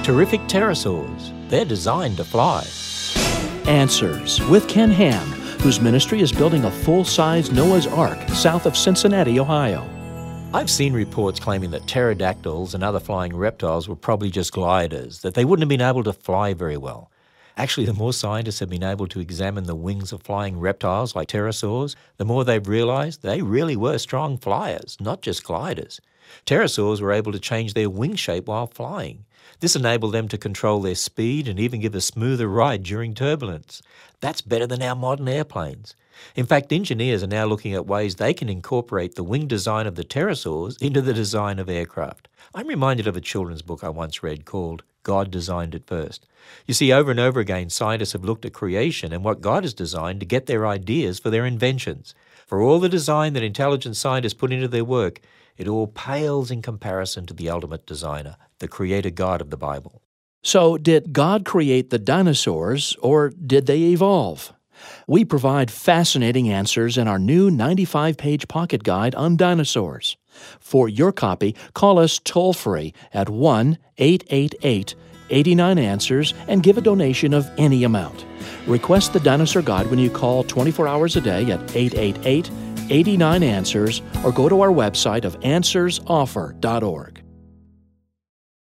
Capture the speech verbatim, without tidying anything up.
Terrific pterosaurs. They're designed to fly. Answers with Ken Ham, whose ministry is building a full-size Noah's Ark south of Cincinnati, Ohio. I've seen reports claiming that pterodactyls and other flying reptiles were probably just gliders, that they wouldn't have been able to fly very well. Actually, the more scientists have been able to examine the wings of flying reptiles like pterosaurs, the more they've realized they really were strong flyers, not just gliders. Pterosaurs were able to change their wing shape while flying. This enabled them to control their speed and even give a smoother ride during turbulence. That's better than our modern airplanes. In fact, engineers are now looking at ways they can incorporate the wing design of the pterosaurs into the design of aircraft. I'm reminded of a children's book I once read called God Designed It First. You see, over and over again, scientists have looked at creation and what God has designed to get their ideas for their inventions. For all the design that intelligent scientists put into their work, it all pales in comparison to the ultimate designer, the creator God of the Bible. So, did God create the dinosaurs, or did they evolve? We provide fascinating answers in our new ninety-five page pocket guide on dinosaurs. For your copy, call us toll-free at one eight eight eight, eight nine, answers and give a donation of any amount. Request the Dinosaur Guide when you call twenty-four hours a day at eight eight eight, eight nine, answers or go to our website of answers offer dot org.